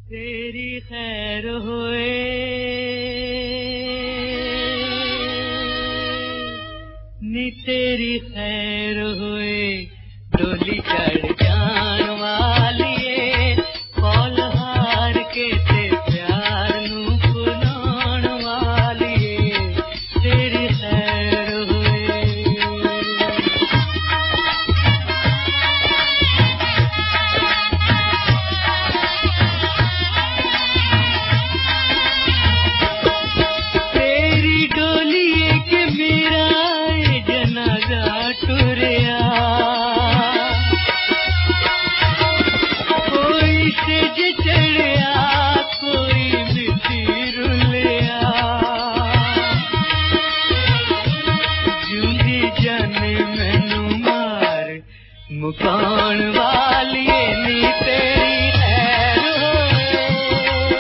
तेरी खैर होए नी तेरी खैर होए डोली चढ़ जान वालिए कौल हार के ते प्यार नू भुलाण वालिए तेरी खैर होए। तेरी डोलिए के मेरा जनाजा टुरिया कोई सेज चढ़िया कोई मिट्टी रुलिया जूंदी जाने मैनू मार मुकान वालिए नी तेरी खैर होए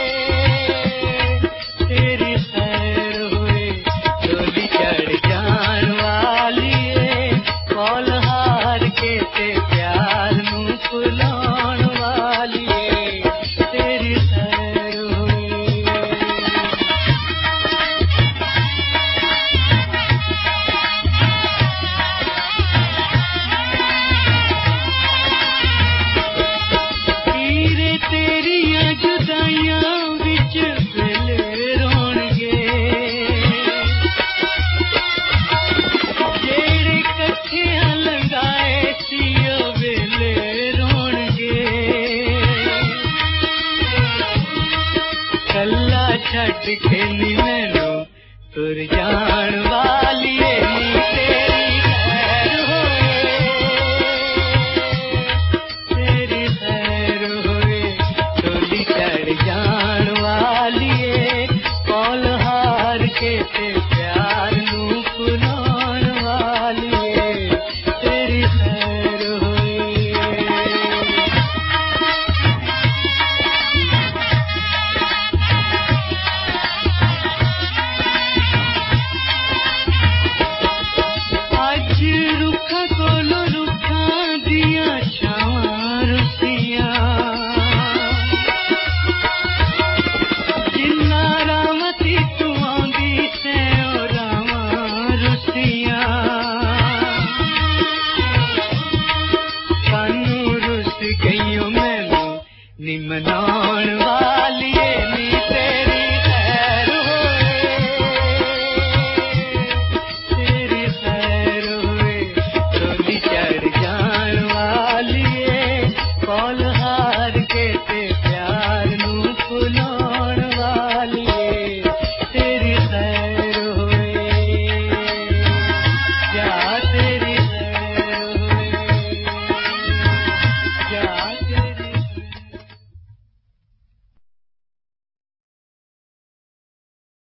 तेरी खैर होए डोली चढ़ जान वालिए कौल हार के ते प्यार नू भुलाण वालिए तेरी खैर होए। हीरे तेरियां जुदाइयां विच वेले रोणगे जेड़े कट्ठियां लंगाए सी ओ वेले रोणगे कल्ला छड्ड के नी मैनू तुर जान वालिए नी तेरी खैर होए तेरी खैर होए डोली चढ़ जान वालिए कौल हार के ते प्यार नू भुलाण वालिए तेरी खैर होए। अज रुखा कोलो रुखा दिया छावां रुसियां जिन्ना रामती तू आंदी से ओ रावां रुसियां कानू रुस गईयो मैनू नी मनाण वालिए